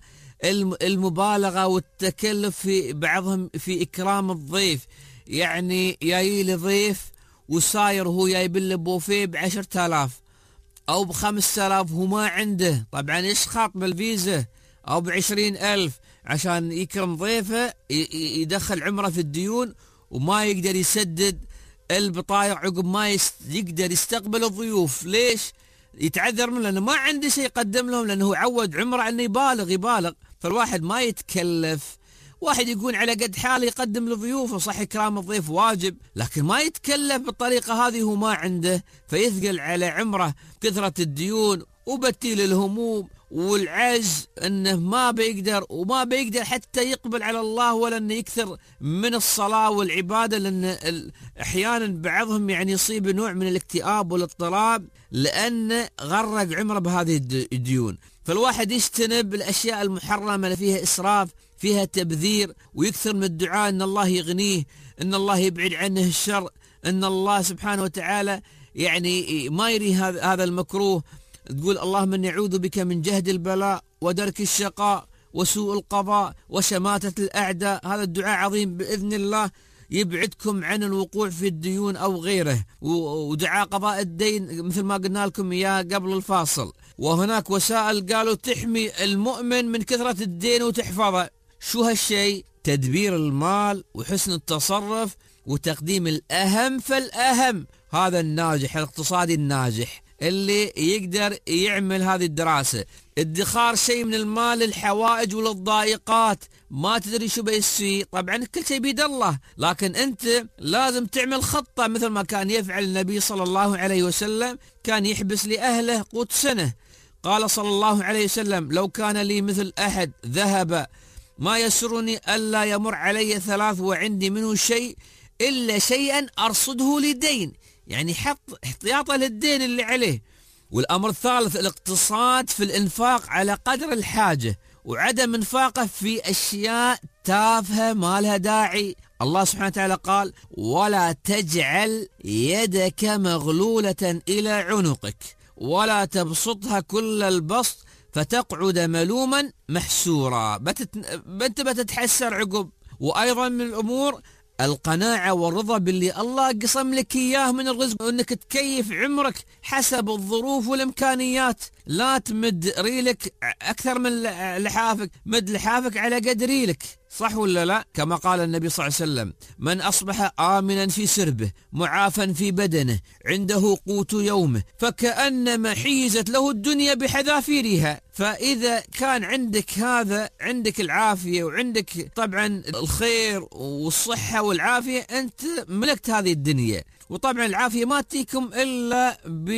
المبالغة والتكلف في بعضهم في إكرام الضيف. يعني جاي لي ضيف وساير هو جايب له بوفيه بعشرة آلاف أو بخمسة آلاف وهو ما عنده، طبعا يشخط بالفيزا أو بعشرين ألف عشان يكرم ضيفه، يدخل عمره في الديون وما يقدر يسدد البطايق عقب ما يقدر يستقبل الضيوف. ليش؟ يتعذر منه لأنه ما عنده شيء يقدم لهم، لأنه هو عود عمره أنه يبالغ يبالغ. فالواحد ما يتكلف، واحد يكون على قد حاله يقدم لضيوفه، صح إكرام الضيف واجب، لكن ما يتكلف بالطريقة هذه هو ما عنده، فيثقل على عمره كثرة الديون وبتيل الهموم والعجز، انه ما بيقدر وما بيقدر حتى يقبل على الله ولا انه يكثر من الصلاة والعبادة، لان احيانا بعضهم يعني يصيب نوع من الاكتئاب والاضطراب لانه غرق عمره بهذه الديون. فالواحد يجتنب الاشياء المحرمة اللي فيها اسراف، فيها تبذير، ويكثر من الدعاء ان الله يغنيه، ان الله يبعد عنه الشر، ان الله سبحانه وتعالى يعني ما يري هذا المكروه. تقول اللهم اني اعوذ بك من جهد البلاء ودرك الشقاء وسوء القضاء وشماتة الاعداء. هذا الدعاء عظيم باذن الله يبعدكم عن الوقوع في الديون او غيره. ودعاء قضاء الدين مثل ما قلنا لكم اياه قبل الفاصل. وهناك وسائل قالوا تحمي المؤمن من كثرة الدين وتحفظه. شو هالشيء؟ تدبير المال وحسن التصرف وتقديم الاهم فالاهم. هذا الناجح الاقتصادي الناجح اللي يقدر يعمل هذه الدراسة. ادخار شيء من المال للحوائج وللضائقات، ما تدري شو بيصير، طبعا كل شيء بيد الله، لكن انت لازم تعمل خطة مثل ما كان يفعل النبي صلى الله عليه وسلم. كان يحبس لأهله قوت سنة. قال صلى الله عليه وسلم لو كان لي مثل أحد ذهب ما يسرني ألا يمر علي ثلاث وعندي منه شيء إلا شيئا أرصده لدين، يعني حط احتياطه للدين اللي عليه. والأمر الثالث الاقتصاد في الإنفاق على قدر الحاجة وعدم انفاقه في أشياء تافهة ما لها داعي. الله سبحانه وتعالى قال ولا تجعل يدك مغلولة إلى عنقك ولا تبسطها كل البسط فتقعد ملوما محسورا. بتت... بنت بتتحسر عقب. وأيضا من الأمور القناعة والرضا باللي الله قسم لك إياه من الرزق، وأنك تكيف عمرك حسب الظروف والإمكانيات. لا تمد ريلك أكثر من لحافك، مد لحافك على قد ريلك، صح ولا لا؟ كما قال النبي صلى الله عليه وسلم من أصبح آمنا في سربه معافا في بدنه عنده قوت يومه فكأنما حيزت له الدنيا بحذافيرها. فإذا كان عندك هذا، عندك العافية وعندك طبعا الخير والصحة والعافية، أنت ملكت هذه الدنيا. وطبعا العافية ما تيكم إلا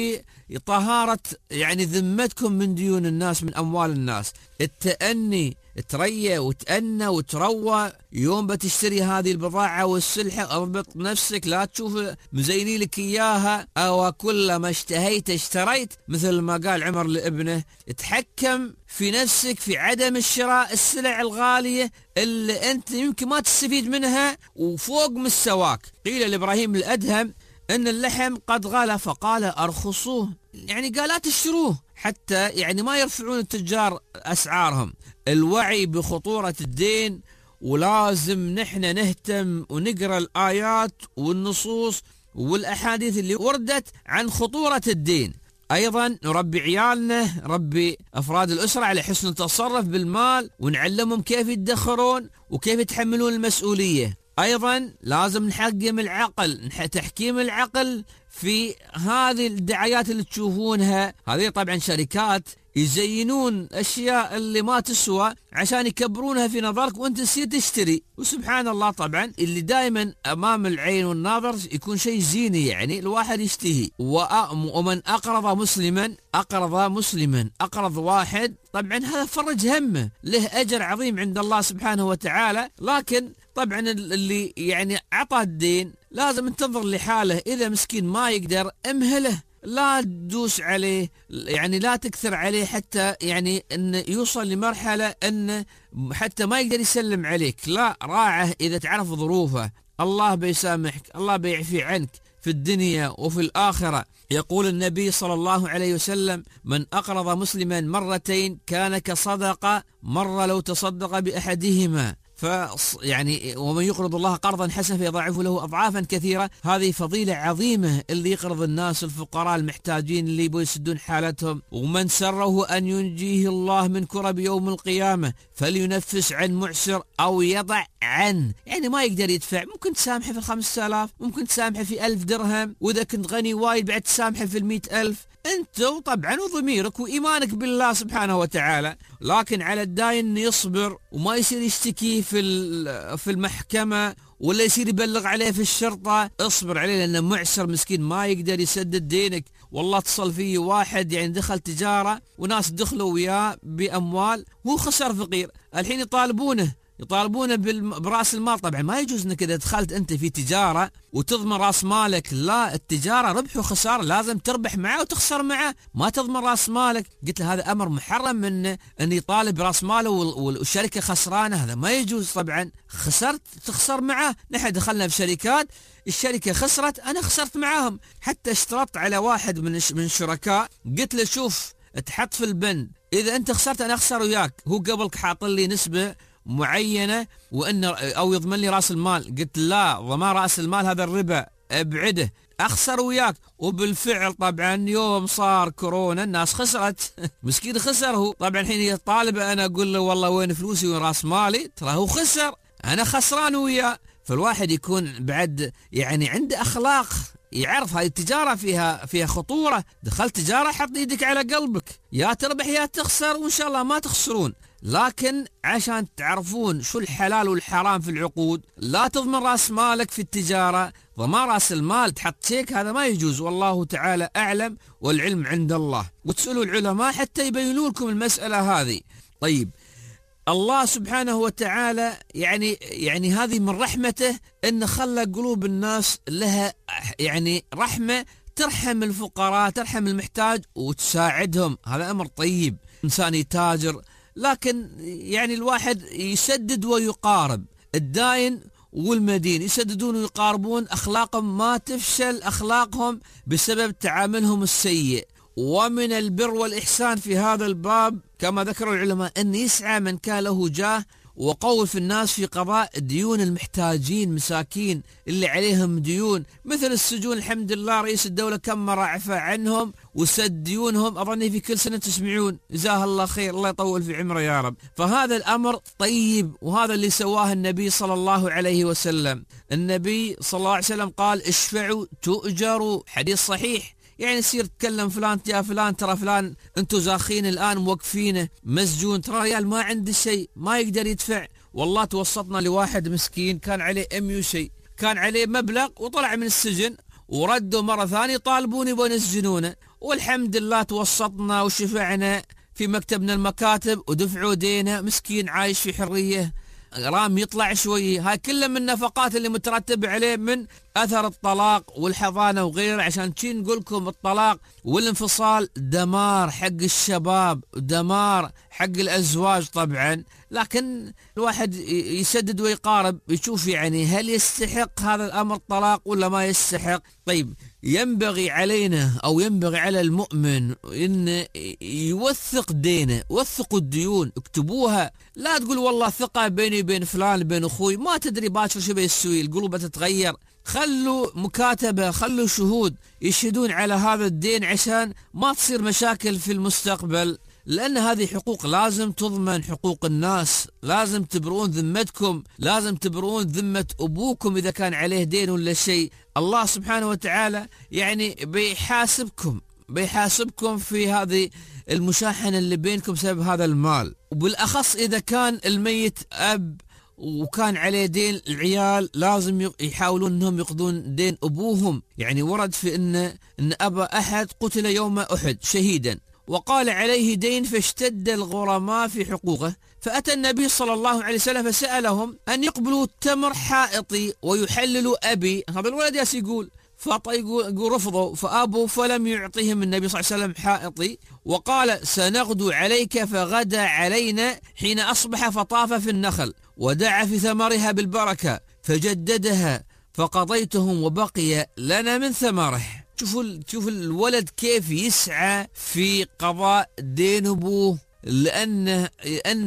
بطهارة يعني ذمتكم من ديون الناس، من أموال الناس. التأني، تريا وتأنى وتروى. يوم بتشتري هذه البضاعة والسلحة اضبط نفسك، لا تشوف مزيني لك إياها أو كلما اشتهيت اشتريت، مثل ما قال عمر لابنه. تحكم في نفسك في عدم الشراء السلع الغالية اللي أنت يمكن ما تستفيد منها وفوق مستواك. قيل لإبراهيم الأدهم إن اللحم قد غلى فقال أرخصوه، يعني قال لا تشتروه حتى يعني ما يرفعون التجار أسعارهم. الوعي بخطورة الدين، ولازم نحن نهتم ونقرأ الآيات والنصوص والأحاديث اللي وردت عن خطورة الدين. أيضا نربي عيالنا، نربي أفراد الأسرة على حسن التصرف بالمال، ونعلمهم كيف يدخرون وكيف يتحملون المسؤولية. أيضا لازم نحكم العقل، تحكيم العقل في هذه الدعايات اللي تشوفونها. هذه طبعا شركات يزينون أشياء اللي ما تسوى عشان يكبرونها في نظرك وانت تصير تشتري. وسبحان الله طبعا اللي دائما أمام العين والناظر يكون شيء زيني، يعني الواحد يشتهي. ومن أقرض مسلما أقرض مسلما أقرض واحد، طبعا هذا فرج همه، له أجر عظيم عند الله سبحانه وتعالى. لكن طبعا اللي يعني عطى الدين لازم تنظر لحاله، إذا مسكين ما يقدر امهله، لا تدوس عليه، يعني لا تكثر عليه حتى يعني أن يوصل لمرحلة أن حتى ما يقدر يسلم عليك. لا، راعه إذا تعرف ظروفه، الله بيسامحك، الله بيعفي عنك في الدنيا وفي الآخرة. يقول النبي صلى الله عليه وسلم: من أقرض مسلما مرتين كان كصدقة مرة لو تصدق بأحدهما. ف يعني ومن يقرض الله قرضا حسنا فيضاعف له أضعافا كثيرة. هذه فضيلة عظيمة، اللي يقرض الناس الفقراء المحتاجين اللي يبغوا يسدون حالتهم. ومن سره أن ينجيه الله من كرب يوم القيامة فلينفس عن معسر أو يضع عنه، يعني ما يقدر يدفع، ممكن تسامحه في الخمسة آلاف، ممكن تسامحه في ألف درهم، وإذا كنت غني وايد بعد تسامحه في المئة ألف. أنت طبعا وضميرك وإيمانك بالله سبحانه وتعالى. لكن على الداين إنه يصبر وما يصير يشتكي في في المحكمة ولا يصير يبلغ عليه في الشرطة. اصبر عليه لأنه معسر مسكين ما يقدر يسدد دينك. والله اتصل فيه واحد يعني دخل تجارة وناس دخلوا وياه بأموال، هو خسر فقير، الحين يطالبونه يطالبونه براس المال. طبعا ما يجوز انك اذا دخلت انت في تجاره وتضمن راس مالك، لا، التجاره ربح وخساره، لازم تربح معه وتخسر معه، ما تضمن راس مالك. قلت له هذا امر محرم منه ان يطالب براس ماله والشركه خسرانه، هذا ما يجوز. طبعا خسرت تخسر معه. نحن دخلنا في شركات الشركه خسرت، انا خسرت معاهم. حتى اشترطت على واحد من من الشركاء، قلت له شوف تحط في البند اذا انت خسرت انا اخسر وياك. هو قبلك حاط لي نسبه معينة وإن أو يضمن لي رأس المال. قلت لا، ضمان رأس المال هذا الربا ابعده، أخسر وياك. وبالفعل طبعا يوم صار كورونا الناس خسرت مسكين خسر هو. طبعا الحين يطالب أنا أقول له والله وين فلوسي وين رأس مالي، ترى هو خسر أنا خسران وياه. فالواحد يكون بعد يعني عنده أخلاق، يعرف هاي التجارة فيها فيها خطورة. دخلت تجارة حط يدك على قلبك، يا تربح يا تخسر، وإن شاء الله ما تخسرون. لكن عشان تعرفون شو الحلال والحرام في العقود، لا تضمن راس مالك في التجارة. ضمان راس المال تحط شيك، هذا ما يجوز، والله تعالى أعلم والعلم عند الله. وتسألوا العلماء حتى يبينوا لكم المسألة هذه. طيب الله سبحانه وتعالى يعني يعني هذه من رحمته ان خلى قلوب الناس لها يعني رحمة، ترحم الفقراء، ترحم المحتاج وتساعدهم. هذا امر طيب. انسان يتاجر لكن يعني الواحد يسدد ويقارب، الداين والمدين يسددون ويقاربون، أخلاقهم ما تفشل أخلاقهم بسبب تعاملهم السيء. ومن البر والإحسان في هذا الباب كما ذكر العلماء أن يسعى من كان له جاه وقول في الناس في قضاء ديون المحتاجين مساكين اللي عليهم ديون، مثل السجون. الحمد لله رئيس الدولة كم مرة عفى عنهم وسد ديونهم، أظني في كل سنة تسمعون، جزاه الله خير، الله يطول في عمره يا رب. فهذا الأمر طيب، وهذا اللي سواه النبي صلى الله عليه وسلم. النبي صلى الله عليه وسلم قال اشفعوا تؤجروا، حديث صحيح. يعني يصير تكلم فلان يا فلان ترى فلان انتو زاخين الآن موقفينه مسجون، ترى ريال ما عنده شيء ما يقدر يدفع. والله توسطنا لواحد مسكين كان عليه أم شيء، كان عليه مبلغ وطلع من السجن وردوا مرة ثانية طالبوني يبون يسجنونه، والحمد لله توسطنا وشفعنا في مكتبنا المكاتب ودفعوا دينه. مسكين عايش في حرية، رام يطلع شوي. هاي كلها من النفقات اللي مترتبة عليه من أثر الطلاق والحضانة وغيره. عشان شي نقول لكم الطلاق والانفصال دمار حق الشباب، دمار حق الأزواج طبعا. لكن الواحد يسدد ويقارب، يشوف يعني هل يستحق هذا الأمر طلاق ولا ما يستحق. طيب ينبغي علينا أو ينبغي على المؤمن إن يوثق دينه، وثقوا الديون اكتبوها. لا تقول والله ثقة بيني وبين فلان بين أخوي، ما تدري باكر شو بيسوي، القلوب تتغير. خلوا مكاتبة، خلوا شهود يشهدون على هذا الدين عشان ما تصير مشاكل في المستقبل، لأن هذه حقوق لازم تضمن، حقوق الناس لازم تبرون ذمتكم، لازم تبرون ذمة أبوكم إذا كان عليه دين ولا شيء. الله سبحانه وتعالى يعني بيحاسبكم بيحاسبكم في هذه المشاحنة اللي بينكم بسبب هذا المال. وبالأخص إذا كان الميت أب وكان عليه دين، العيال لازم يحاولون أنهم يقضون دين أبوهم. يعني ورد في أن, إن أبا أحد قتل يوم أحد شهيدا وقال عليه دين فاشتد الغرماء في حقوقه، فأتى النبي صلى الله عليه وسلم فسألهم أن يقبلوا التمر حائطي ويحللوا أبي. هذا الولد ياس يقول فيقول رفضوا فأبوا، فلم يعطيهم النبي صلى الله عليه وسلم حائطي، وقال سنغدو عليك، فغدا علينا حين أصبح فطاف في النخل ودعا في ثمرها بالبركة فجددها فقضيتهم وبقي لنا من ثمره. شوفوا شوفوا الولد كيف يسعى في قضاء دين أبوه، لأن أن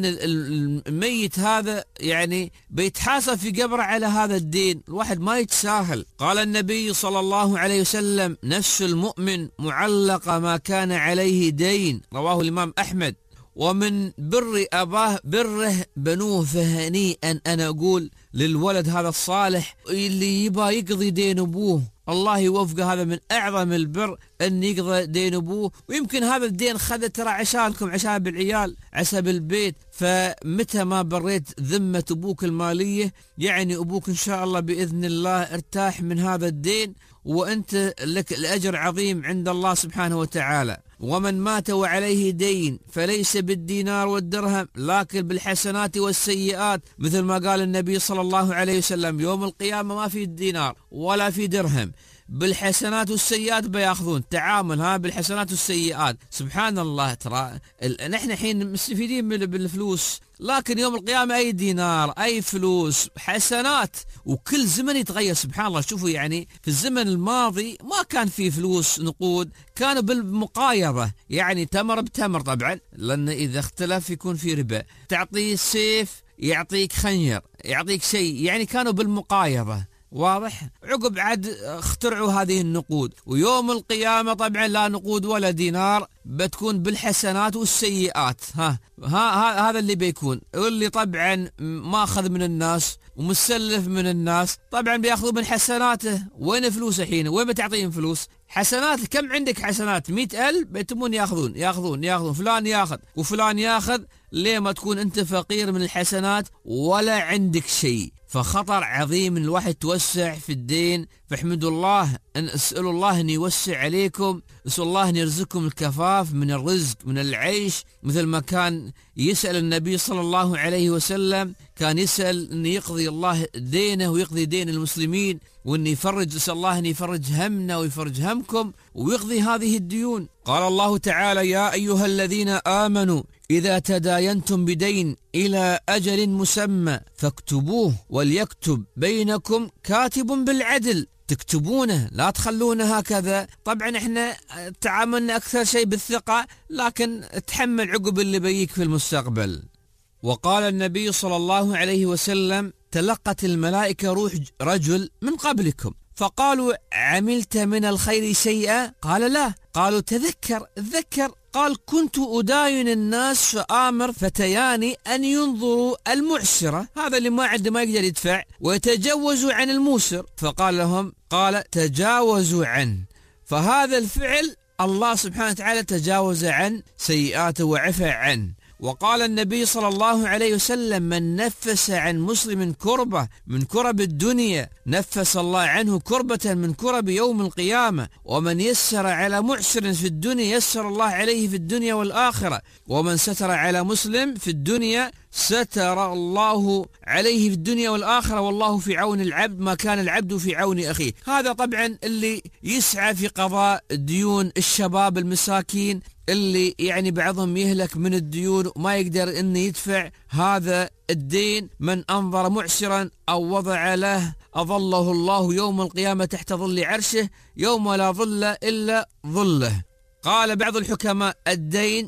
الميت هذا يعني بيتحاسب في قبره على هذا الدين. الواحد ما يتساهل. قال النبي صلى الله عليه وسلم: نفس المؤمن معلقة ما كان عليه دين، رواه الإمام أحمد. ومن بر أباه بره بنوه، فهنيئا أنا أقول للولد هذا الصالح اللي يبا يقضي دين أبوه، الله يوفقه. هذا من أعظم البر أن يقضي دين أبوه. ويمكن هذا الدين خذ ترى عشانكم، عشان بالعيال، عسى بالبيت. فمتى ما بريت ذمة أبوك المالية، يعني أبوك إن شاء الله بإذن الله ارتاح من هذا الدين، وأنت لك الأجر عظيم عند الله سبحانه وتعالى. ومن مات وعليه دين فليس بالدينار والدرهم لكن بالحسنات والسيئات، مثل ما قال النبي صلى الله عليه وسلم: يوم القيامة ما في دينار ولا في درهم، بالحسنات والسيئات بياخذون. تعامل ها بالحسنات والسيئات. سبحان الله، ترى نحن حين مستفيدين بالفلوس، لكن يوم القيامة أي دينار أي فلوس حسنات. وكل زمن يتغير سبحان الله. شوفوا يعني في الزمن الماضي ما كان في فلوس نقود، كانوا بالمقايضة، يعني تمر بتمر طبعا، لأن إذا اختلف يكون في ربا. تعطيه سيف يعطيك خنجر، يعطيك شيء، يعني كانوا بالمقايضة. واضح؟ عقب عاد اخترعوا هذه النقود. ويوم القيامة طبعا لا نقود ولا دينار، بتكون بالحسنات والسيئات. ها, ها, ها هذا اللي بيكون. واللي طبعا ماخذ من الناس ومسلف من الناس طبعا بياخذوا من حسناته. وين فلوسه حين؟ وين بتعطيهم فلوس؟ حسنات. كم عندك حسنات؟ مئة ألف بيتمون ياخذون ياخذون ياخذون فلان ياخذ وفلان ياخذ. ليه ما تكون انت فقير من الحسنات ولا عندك شيء؟ فخطر عظيم الواحد توسع في الدين. فاحمدوا الله، أن اسألوا الله أن يوسع عليكم، اسألوا الله أن يرزقكم الكفاف من الرزق من العيش، مثل ما كان يسأل النبي صلى الله عليه وسلم. كان يسأل أن يقضي الله دينه ويقضي دين المسلمين، وأن يفرج، اسأل الله أن يفرج همنا ويفرج همكم ويقضي هذه الديون. قال الله تعالى: يا أيها الذين آمنوا إذا تداينتم بدين إلى أجل مسمى فاكتبوه وليكتب بينكم كاتب بالعدل. تكتبونه، لا تخلونه هكذا. طبعا احنا تعاملنا أكثر شيء بالثقة، لكن تحمل عقب اللي بيك في المستقبل. وقال النبي صلى الله عليه وسلم: تلقت الملائكة روح رجل من قبلكم فقالوا: عملت من الخير شيئا؟ قال: لا. قالوا: تذكر. تذكر. قال: كنت أداين الناس فآمر فتياني أن ينظروا المعسرة، هذا اللي ما عنده ما يقدر يدفع، ويتجاوزوا عن الموسر. فقال لهم، قال: تجاوزوا عنه. فهذا الفعل الله سبحانه وتعالى تجاوز عن سيئاته وعفى عنه. وقال النبي صلى الله عليه وسلم: من نفس عن مسلم كربة من كرب الدنيا نفس الله عنه كربة من كرب يوم القيامة. ومن يسر على معسر في الدنيا يسر الله عليه في الدنيا والآخرة. ومن ستر على مسلم في الدنيا ستر الله عليه في الدنيا والآخرة، والله في عون العبد ما كان العبد في عون أخيه. هذا طبعا اللي يسعى في قضاء ديون الشباب المساكين، اللي يعني بعضهم يهلك من الديون وما يقدر انه يدفع هذا الدين. من انظر معسرا او وضع له اظله الله يوم القيامة تحت ظل عرشه يوم لا ظل الا ظله. قال بعض الحكماء: الدين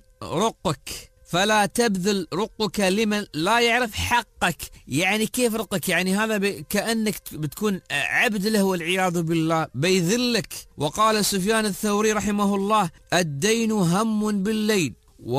رقك فلا تبذل رقك لمن لا يعرف حقك. يعني كيف رقك؟ يعني هذا كأنك بتكون عبد له والعياذ بالله، بيذلك. وقال سفيان الثوري رحمه الله: الدين هم بالليل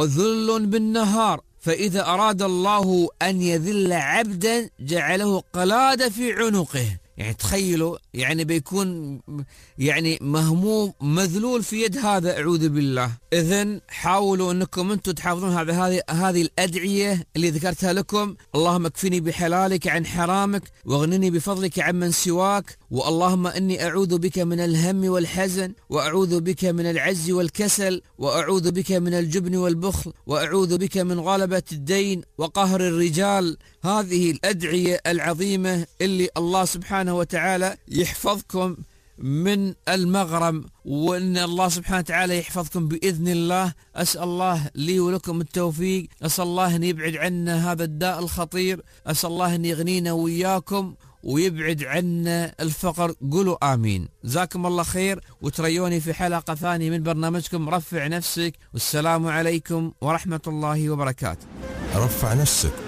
وذل بالنهار، فإذا أراد الله أن يذل عبدا جعله قلادة في عنقه. يعني تخيلوا، يعني بيكون يعني مهموم مذلول في يد هذا، أعوذ بالله. إذن حاولوا أنكم أنتم تحافظون على هذه هذه الأدعية اللي ذكرتها لكم: اللهم اكفني بحلالك عن حرامك واغنني بفضلك عمن سواك، واللهم إني أعوذ بك من الهم والحزن، وأعوذ بك من العجز والكسل، وأعوذ بك من الجبن والبخل، وأعوذ بك من غلبة الدين وقهر الرجال. هذه الأدعية العظيمة اللي الله سبحانه وتعالى يحفظكم من المغرم، وأن الله سبحانه وتعالى يحفظكم بإذن الله. أسأل الله لي ولكم التوفيق، أسأل الله أن يبعد عنا هذا الداء الخطير، أسأل الله أن يغنينا وإياكم ويبعد عنا الفقر. قولوا آمين. جزاكم الله خير، وتريوني في حلقة ثانية من برنامجكم رفع نفسك، والسلام عليكم ورحمة الله وبركاته. رفع نفسك